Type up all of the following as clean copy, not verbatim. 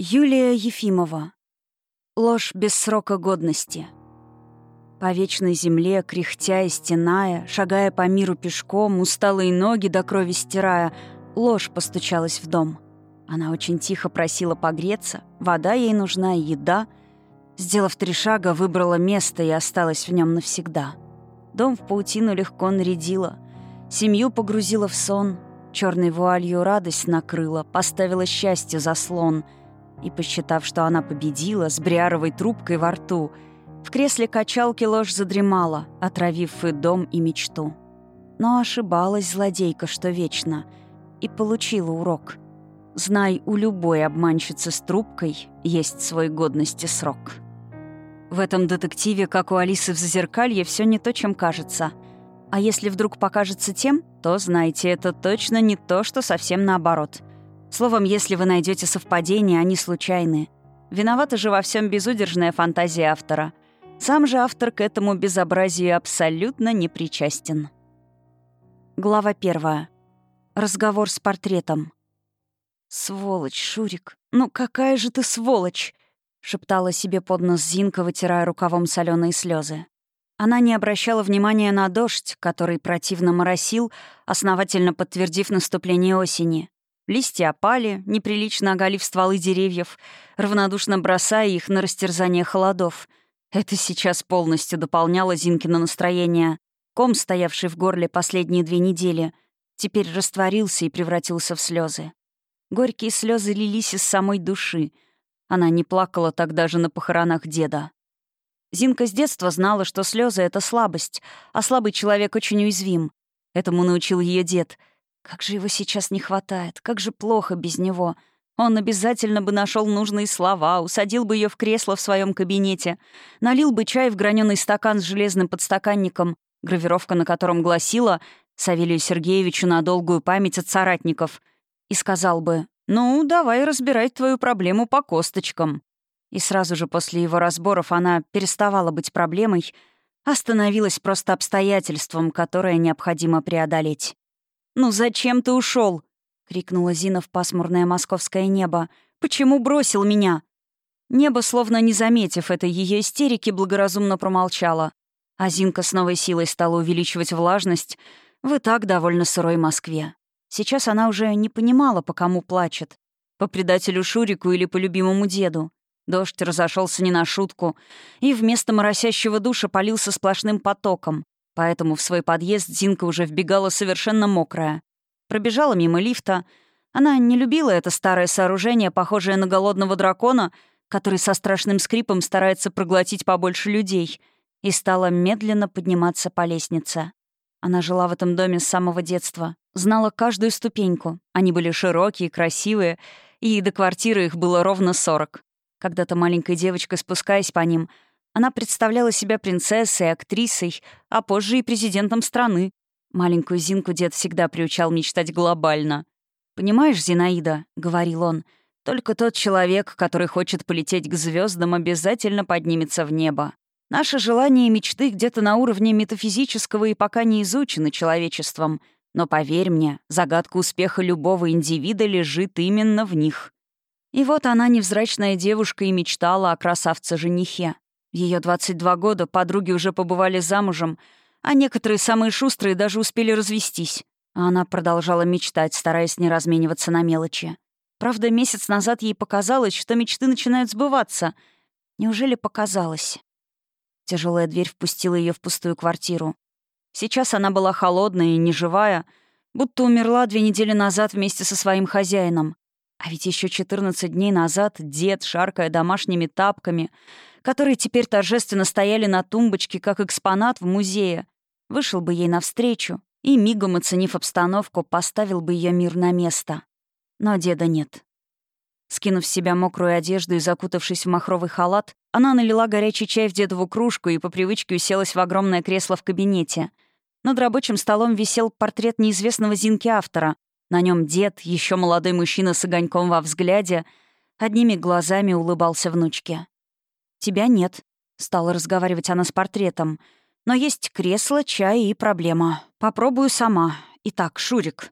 Юлия Ефимова. Ложь без срока годности. По вечной земле, кряхтя и стеная, шагая по миру пешком, усталые ноги до крови стирая, ложь постучалась в дом. Она очень тихо просила погреться, вода ей нужна и еда. Сделав 3 шага, выбрала место и осталась в нем навсегда. Дом в паутину легко нарядила, семью погрузила в сон, черной вуалью радость накрыла, поставила счастье заслон. И, посчитав, что она победила, с бриаровой трубкой во рту, в кресле качалки ложь задремала, отравив и дом, и мечту. Но ошибалась злодейка, что вечно, и получила урок. Знай, у любой обманщицы с трубкой есть свой годности срок. В этом детективе, как у Алисы в «Зазеркалье», все не то, чем кажется. А если вдруг покажется тем, то знайте, это точно не то, что совсем наоборот. Словом, если вы найдете совпадения, они случайны. Виновата же во всем безудержная фантазия автора. Сам же автор к этому безобразию абсолютно не причастен. Глава 1. Разговор с портретом. «Сволочь, Шурик, ну какая же ты сволочь!» — шептала себе под нос Зинка, вытирая рукавом соленые слезы. Она не обращала внимания на дождь, который противно моросил, основательно подтвердив наступление осени. Листья опали, неприлично оголив стволы деревьев, равнодушно бросая их на растерзание холодов. Это сейчас полностью дополняло Зинкино настроение. Ком, стоявший в горле последние 2 недели, теперь растворился и превратился в слезы. Горькие слезы лились из самой души. Она не плакала так даже на похоронах деда. Зинка с детства знала, что слезы — это слабость, а слабый человек очень уязвим. Этому научил ее дед. Как же его сейчас не хватает, как же плохо без него. Он обязательно бы нашел нужные слова, усадил бы ее в кресло в своем кабинете, налил бы чай в граненый стакан с железным подстаканником, гравировка на котором гласила «Савелию Сергеевичу на долгую память от соратников», и сказал бы «Ну, давай разбирать твою проблему по косточкам». И сразу же после его разборов она переставала быть проблемой, а становилась просто обстоятельством, которое необходимо преодолеть. «Ну зачем ты ушел? Крикнула Зина в пасмурное московское небо. «Почему бросил меня?» Небо, словно не заметив этой ее истерики, благоразумно промолчало. А Зинка с новой силой стала увеличивать влажность в и так довольно сырой Москве. Сейчас она уже не понимала, по кому плачет. По предателю Шурику или по любимому деду. Дождь разошелся не на шутку, и вместо моросящего душа полился сплошным потоком. Поэтому в свой подъезд Зинка уже вбегала совершенно мокрая. Пробежала мимо лифта. Она не любила это старое сооружение, похожее на голодного дракона, который со страшным скрипом старается проглотить побольше людей, и стала медленно подниматься по лестнице. Она жила в этом доме с самого детства, знала каждую ступеньку. Они были широкие, красивые, и до квартиры их было ровно 40. Когда-то маленькой девочкой, спускаясь по ним, она представляла себя принцессой, актрисой, а позже и президентом страны. Маленькую Зинку дед всегда приучал мечтать глобально. «Понимаешь, Зинаида», — говорил он, — «только тот человек, который хочет полететь к звездам, обязательно поднимется в небо. Наши желания и мечты где-то на уровне метафизического и пока не изучены человечеством. Но поверь мне, загадка успеха любого индивида лежит именно в них». И вот она, невзрачная девушка, и мечтала о красавце-женихе. В ее 22 года подруги уже побывали замужем, а некоторые, самые шустрые, даже успели развестись. А она продолжала мечтать, стараясь не размениваться на мелочи. Правда, месяц назад ей показалось, что мечты начинают сбываться. Неужели показалось? Тяжелая дверь впустила ее в пустую квартиру. Сейчас она была холодная и неживая, будто умерла 2 недели назад вместе со своим хозяином. А ведь еще 14 дней назад дед, шаркая домашними тапками, которые теперь торжественно стояли на тумбочке, как экспонат в музее, вышел бы ей навстречу и, мигом оценив обстановку, поставил бы ее мир на место. Но деда нет. Скинув с себя мокрую одежду и закутавшись в махровый халат, она налила горячий чай в дедову кружку и по привычке уселась в огромное кресло в кабинете. Над рабочим столом висел портрет неизвестного Зинки автора. На нем дед, еще молодой мужчина с огоньком во взгляде, одними глазами улыбался внучке. «Тебя нет», — стала разговаривать она с портретом. «Но есть кресло, чай и проблема. Попробую сама. Итак, Шурик,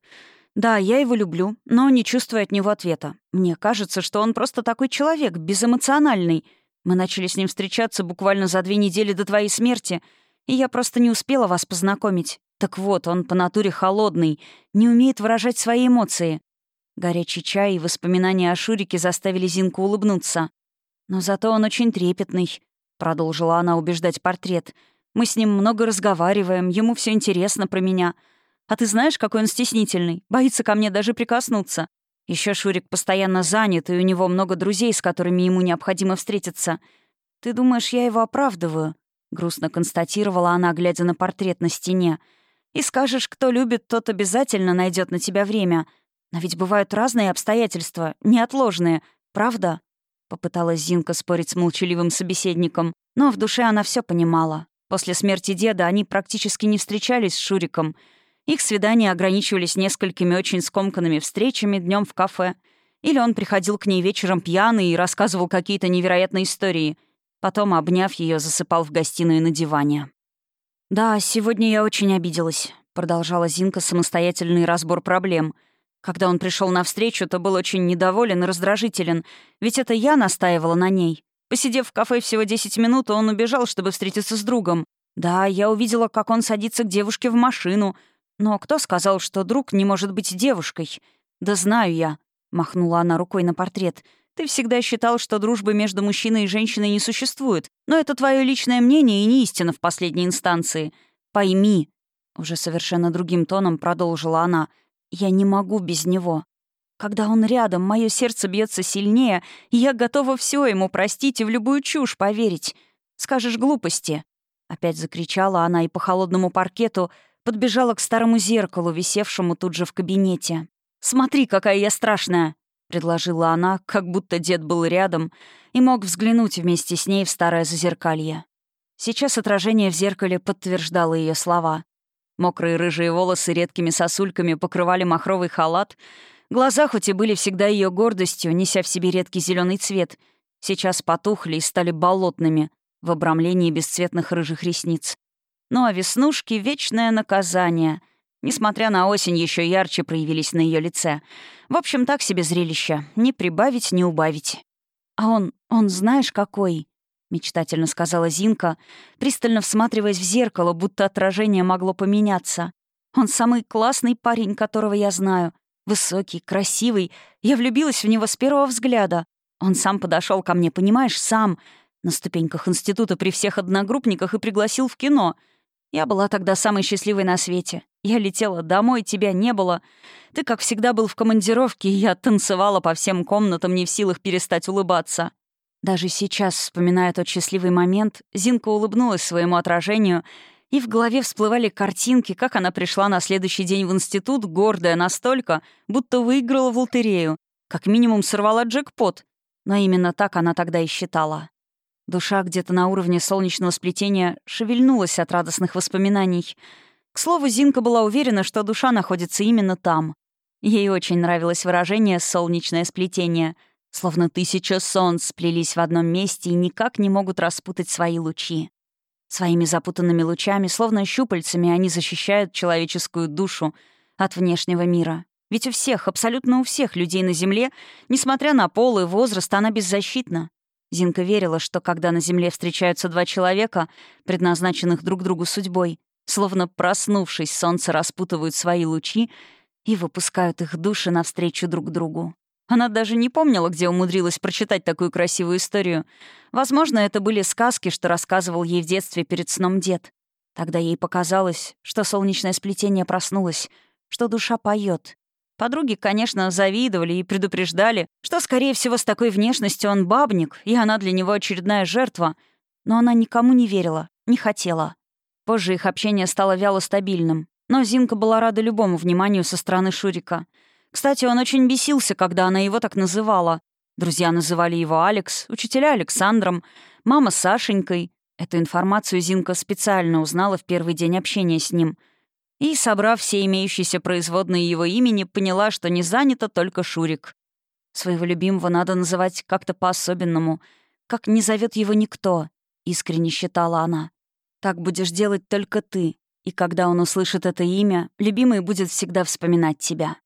Да, я его люблю, но не чувствую от него ответа. Мне кажется, что он просто такой человек, безэмоциональный. Мы начали с ним встречаться буквально за 2 недели до твоей смерти, и я просто не успела вас познакомить. Так вот, он по натуре холодный, не умеет выражать свои эмоции. Горячий чай и воспоминания о Шурике заставили Зинку улыбнуться. «Но зато он очень трепетный», — продолжила она убеждать портрет. «Мы с ним много разговариваем, ему все интересно про меня. А ты знаешь, какой он стеснительный? Боится ко мне даже прикоснуться. Еще Шурик постоянно занят, и у него много друзей, с которыми ему необходимо встретиться. Ты думаешь, я его оправдываю?» — грустно констатировала она, глядя на портрет на стене. «И скажешь, кто любит, тот обязательно найдет на тебя время. Но ведь бывают разные обстоятельства, неотложные, правда?» Попыталась Зинка спорить с молчаливым собеседником, но в душе она все понимала. После смерти деда они практически не встречались с Шуриком. Их свидания ограничивались несколькими очень скомканными встречами днем в кафе. Или он приходил к ней вечером пьяный и рассказывал какие-то невероятные истории. Потом, обняв ее, засыпал в гостиную на диване. «Да, сегодня я очень обиделась», — продолжала Зинка самостоятельный разбор проблем. «Когда он пришел навстречу, то был очень недоволен и раздражителен, ведь это я настаивала на ней. Посидев в кафе всего 10 минут, он убежал, чтобы встретиться с другом. Да, я увидела, как он садится к девушке в машину. Но кто сказал, что друг не может быть девушкой? Да знаю я», — махнула она рукой на портрет. «Ты всегда считал, что дружбы между мужчиной и женщиной не существует, но это твое личное мнение и не истина в последней инстанции. Пойми», — уже совершенно другим тоном продолжила она, — «я не могу без него. Когда он рядом, мое сердце бьется сильнее, и я готова все ему простить и в любую чушь поверить. Скажешь глупости». Опять закричала она и по холодному паркету подбежала к старому зеркалу, висевшему тут же в кабинете. «Смотри, какая я страшная!» — предложила она, как будто дед был рядом и мог взглянуть вместе с ней в старое зазеркалье. Сейчас отражение в зеркале подтверждало ее слова. Мокрые рыжие волосы редкими сосульками покрывали махровый халат. Глаза, хоть и были всегда ее гордостью, неся в себе редкий зеленый цвет, сейчас потухли и стали болотными в обрамлении бесцветных рыжих ресниц. Ну а веснушки — вечное наказание. Несмотря на осень, еще ярче проявились на ее лице. В общем, так себе зрелище. Ни прибавить, ни убавить. «А он знаешь, какой?» — мечтательно сказала Зинка, пристально всматриваясь в зеркало, будто отражение могло поменяться. «Он самый классный парень, которого я знаю. Высокий, красивый. Я влюбилась в него с первого взгляда. Он сам подошел ко мне, понимаешь, сам, на ступеньках института при всех одногруппниках и пригласил в кино. Я была тогда самой счастливой на свете. Я летела домой, тебя не было. Ты, как всегда, был в командировке, и я танцевала по всем комнатам, не в силах перестать улыбаться». Даже сейчас, вспоминая тот счастливый момент, Зинка улыбнулась своему отражению, и в голове всплывали картинки, как она пришла на следующий день в институт, гордая настолько, будто выиграла в лотерею, как минимум сорвала джекпот. Но именно так она тогда и считала. Душа где-то на уровне солнечного сплетения шевельнулась от радостных воспоминаний. К слову, Зинка была уверена, что душа находится именно там. Ей очень нравилось выражение «солнечное сплетение», словно 1000 солнц сплелись в одном месте и никак не могут распутать свои лучи. Своими запутанными лучами, словно щупальцами, они защищают человеческую душу от внешнего мира. Ведь у всех, абсолютно у всех людей на Земле, несмотря на пол и возраст, она беззащитна. Зинка верила, что когда на Земле встречаются 2 человека, предназначенных друг другу судьбой, словно проснувшись, солнце распутывают свои лучи и выпускают их души навстречу друг другу. Она даже не помнила, где умудрилась прочитать такую красивую историю. Возможно, это были сказки, что рассказывал ей в детстве перед сном дед. Тогда ей показалось, что солнечное сплетение проснулось, что душа поет. Подруги, конечно, завидовали и предупреждали, что, скорее всего, с такой внешностью он бабник, и она для него очередная жертва. Но она никому не верила, не хотела. Позже их общение стало вяло стабильным. Но Зинка была рада любому вниманию со стороны Шурика. Кстати, он очень бесился, когда она его так называла. Друзья называли его Алекс, учителя — Александром, мама — Сашенькой. Эту информацию Зинка специально узнала в первый день общения с ним. И, собрав все имеющиеся производные его имени, поняла, что не занято только Шурик. Своего любимого надо называть как-то по-особенному, как не зовет его никто, искренне считала она. Так будешь делать только ты, и когда он услышит это имя, любимый будет всегда вспоминать тебя.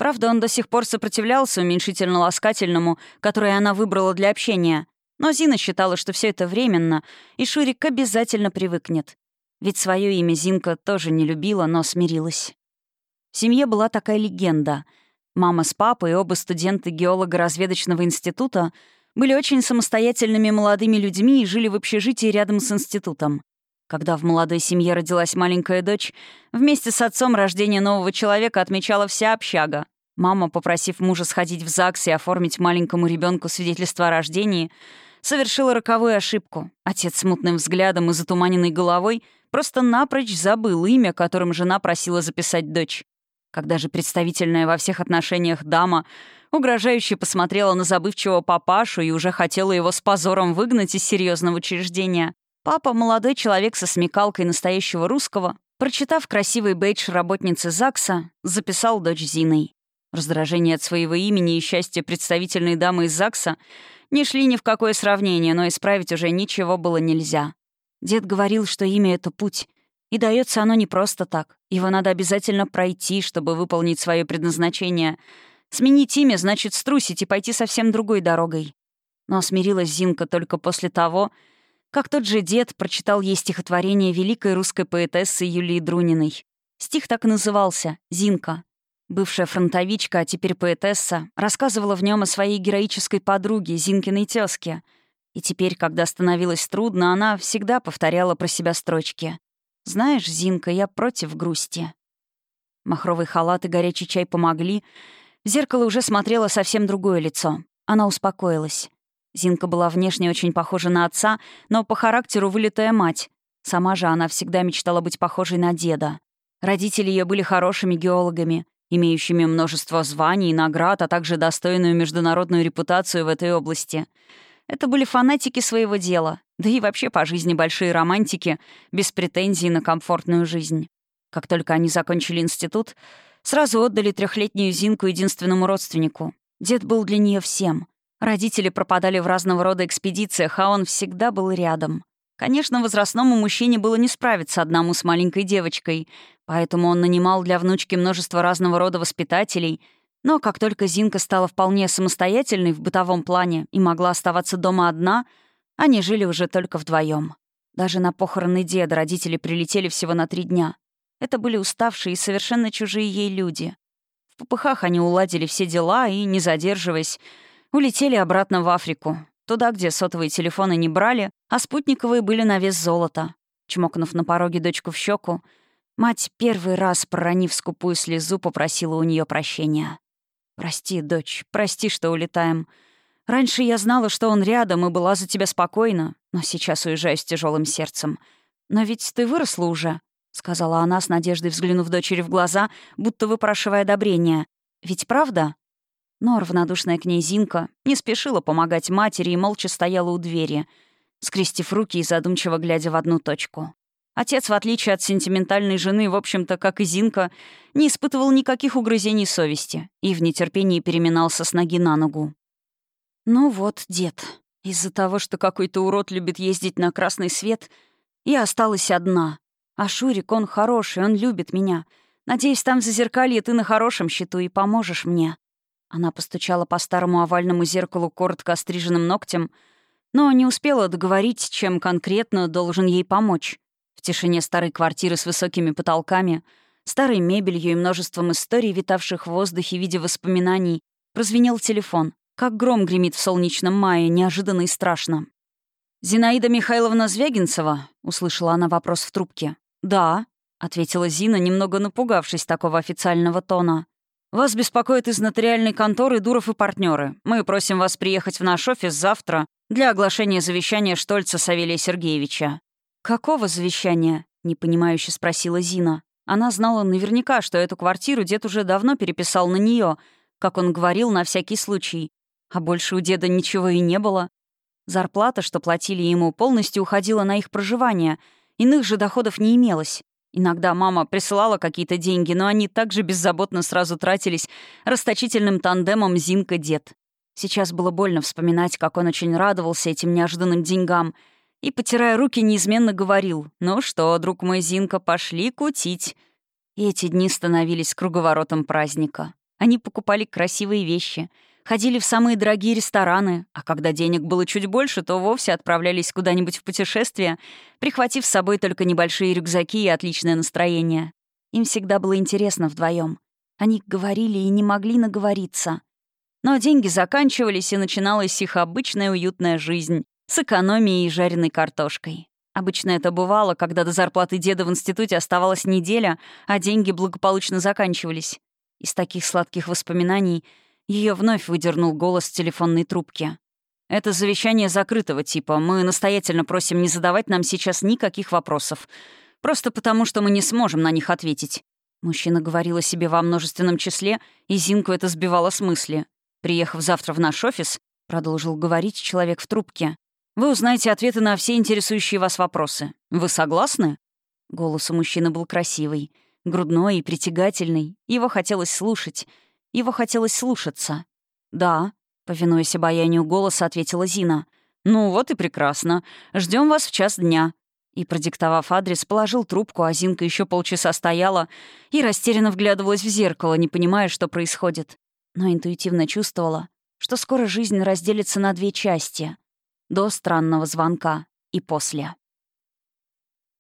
Правда, он до сих пор сопротивлялся уменьшительно-ласкательному, которое она выбрала для общения. Но Зина считала, что все это временно, и Шурик обязательно привыкнет. Ведь свое имя Зинка тоже не любила, но смирилась. В семье была такая легенда. Мама с папой, оба студенты геолого-разведочного института, были очень самостоятельными молодыми людьми и жили в общежитии рядом с институтом. Когда в молодой семье родилась маленькая дочь, вместе с отцом рождение нового человека отмечала вся общага. Мама, попросив мужа сходить в ЗАГС и оформить маленькому ребенку свидетельство о рождении, совершила роковую ошибку. Отец с мутным взглядом и затуманенной головой просто напрочь забыл имя, которым жена просила записать дочь. Когда же представительная во всех отношениях дама угрожающе посмотрела на забывчивого папашу и уже хотела его с позором выгнать из серьезного учреждения, папа, молодой человек со смекалкой настоящего русского, прочитав красивый бейдж работницы ЗАГСа, записал дочь Зиной. Раздражение от своего имени и счастье представительной дамы из ЗАГСа не шли ни в какое сравнение, но исправить уже ничего было нельзя. Дед говорил, что имя — это путь, и дается оно не просто так. Его надо обязательно пройти, чтобы выполнить свое предназначение. Сменить имя значит струсить и пойти совсем другой дорогой. Но смирилась Зинка только после того, как тот же дед прочитал ей стихотворение великой русской поэтессы Юлии Друниной. Стих так и назывался «Зинка». Бывшая фронтовичка, а теперь поэтесса, рассказывала в нем о своей героической подруге, Зинкиной тёзке. И теперь, когда становилось трудно, она всегда повторяла про себя строчки. «Знаешь, Зинка, я против грусти». Махровый халат и горячий чай помогли. В зеркало уже смотрело совсем другое лицо. Она успокоилась. Зинка была внешне очень похожа на отца, но по характеру вылитая мать. Сама же она всегда мечтала быть похожей на деда. Родители ее были хорошими геологами, имеющими множество званий и наград, а также достойную международную репутацию в этой области. Это были фанатики своего дела, да и вообще по жизни большие романтики, без претензий на комфортную жизнь. Как только они закончили институт, сразу отдали 3-летнюю Зинку единственному родственнику. Дед был для нее всем. Родители пропадали в разного рода экспедициях, а он всегда был рядом. Конечно, возрастному мужчине было не справиться одному с маленькой девочкой, поэтому он нанимал для внучки множество разного рода воспитателей. Но как только Зинка стала вполне самостоятельной в бытовом плане и могла оставаться дома одна, они жили уже только вдвоем. Даже на похороны деда родители прилетели всего на 3 дня. Это были уставшие и совершенно чужие ей люди. В попыхах они уладили все дела и, не задерживаясь, улетели обратно в Африку, туда, где сотовые телефоны не брали, а спутниковые были на вес золота. Чмокнув на пороге дочку в щеку, мать, первый раз проронив скупую слезу, попросила у нее прощения. «Прости, дочь, прости, что улетаем. Раньше я знала, что он рядом, и была за тебя спокойна, но сейчас уезжаю с тяжелым сердцем. Но ведь ты выросла уже», — сказала она с надеждой, взглянув дочери в глаза, будто выпрашивая одобрения. «Ведь правда?» Но равнодушная к ней Зинка не спешила помогать матери и молча стояла у двери, скрестив руки и задумчиво глядя в одну точку. Отец, в отличие от сентиментальной жены, в общем-то, как и Зинка, не испытывал никаких угрызений совести и в нетерпении переминался с ноги на ногу. «Ну вот, дед, из-за того, что какой-то урод любит ездить на красный свет, я осталась одна. А Шурик, он хороший, он любит меня. Надеюсь, там в Зазеркалье ты на хорошем счету и поможешь мне». Она постучала по старому овальному зеркалу коротко остриженным ногтем, но не успела договорить, чем конкретно должен ей помочь. В тишине старой квартиры с высокими потолками, старой мебелью и множеством историй, витавших в воздухе в виде воспоминаний, прозвенел телефон, как гром гремит в солнечном мае, неожиданно и страшно. «Зинаида Михайловна Звягинцева?» — услышала она вопрос в трубке. «Да», — ответила Зина, немного напугавшись такого официального тона. «Вас беспокоит из нотариальной конторы Дуров и партнеры. Мы просим вас приехать в наш офис завтра для оглашения завещания Штольца Савелия Сергеевича». «Какого завещания?» — непонимающе спросила Зина. Она знала наверняка, что эту квартиру дед уже давно переписал на нее, как он говорил, на всякий случай. А больше у деда ничего и не было. Зарплата, что платили ему, полностью уходила на их проживание. Иных же доходов не имелось. Иногда мама присылала какие-то деньги, но они также беззаботно сразу тратились расточительным тандемом Зинка-дед. Сейчас было больно вспоминать, как он очень радовался этим неожиданным деньгам и, потирая руки, неизменно говорил: «Ну что, друг мой Зинка, пошли кутить». И эти дни становились круговоротом праздника. Они покупали красивые вещи, ходили в самые дорогие рестораны, а когда денег было чуть больше, то вовсе отправлялись куда-нибудь в путешествие, прихватив с собой только небольшие рюкзаки и отличное настроение. Им всегда было интересно вдвоем. Они говорили и не могли наговориться. Но деньги заканчивались, и начиналась их обычная уютная жизнь с экономией и жареной картошкой. Обычно это бывало, когда до зарплаты деда в институте оставалась неделя, а деньги благополучно заканчивались. Из таких сладких воспоминаний ее вновь выдернул голос с телефонной трубки. «Это завещание закрытого типа. Мы настоятельно просим не задавать нам сейчас никаких вопросов. Просто потому, что мы не сможем на них ответить». Мужчина говорил о себе во множественном числе, и Зинку это сбивало с мысли. «Приехав завтра в наш офис», — продолжил говорить человек в трубке, «вы узнаете ответы на все интересующие вас вопросы. Вы согласны?» Голос у мужчины был красивый, грудной и притягательный. Его хотелось слушать. Его хотелось слушаться. «Да», — повинуясь обаянию голоса, ответила Зина. «Ну вот и прекрасно. Ждем вас в 1:00 дня». И, продиктовав адрес, положил трубку, а Зинка еще полчаса стояла и растерянно вглядывалась в зеркало, не понимая, что происходит. Но интуитивно чувствовала, что скоро жизнь разделится на 2 части. До странного звонка и после.